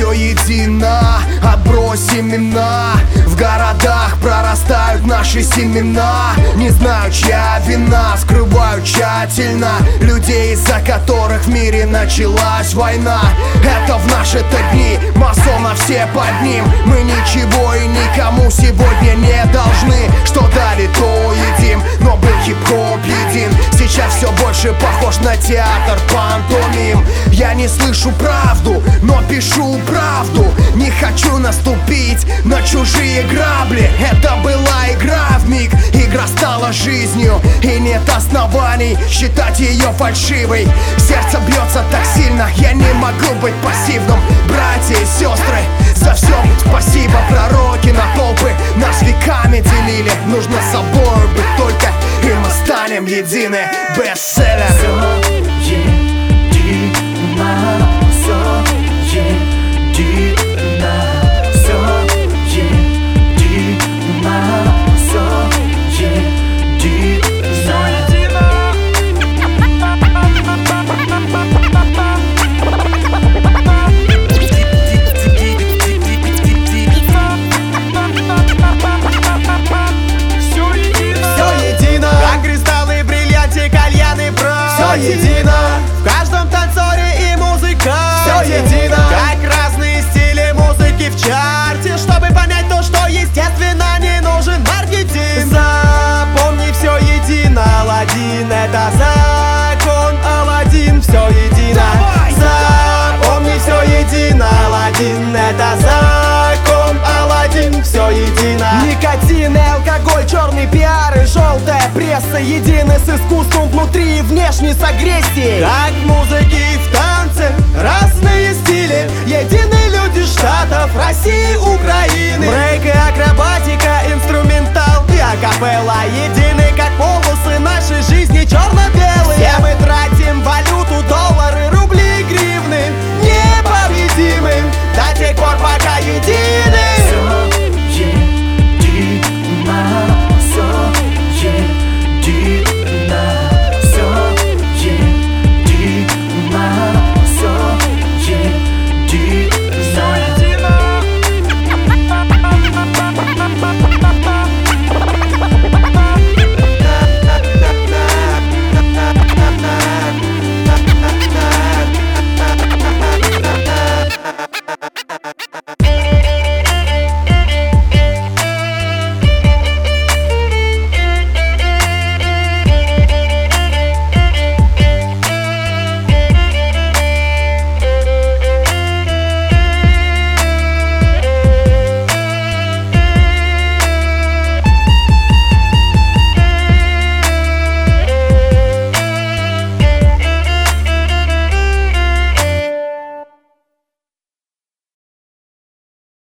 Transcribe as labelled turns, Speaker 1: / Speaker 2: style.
Speaker 1: все едино, отбрось имена. В городах прорастают наши семена. Не знаю, чья вина, скрываю тщательно людей, из-за которых в мире началась война. Это в наши-то дни, масонов все под ним. Мы ничего и никому сегодня не должны. Что дали, то едим, но был хип-хоп един. Сейчас все больше похож на театр пантомим. Я не слышу правду, но пишу правду. Не хочу наступить на чужие грабли. Это была игра вмиг, игра стала жизнью, и нет оснований считать ее фальшивой. Сердце бьется так сильно, я не могу быть пассивным. Братья и сестры, за все спасибо. Пророки на толпы нас веками делили. Нужно собой быть только, и мы станем едины. Бестселлер.
Speaker 2: Едино, в каждом танцоре и музыка. Все едино, как разные стили музыки в чарте. Чтобы понять то, что естественно, не нужен маркетинг. Запомни, все едино, Аладдин — это закон. Аладдин, все едино. Запомни, все едино, Аладдин — это закон. Аладдин, все едино. Никотин и алкоголь, черный пиар и желтая пресса едины с искусством внутри и внешне с агрессией. Как в музыке и в танце разные стили. Едины люди штатов, России, Украины. Брейк и акробатика, инструментал и акапелла едины, как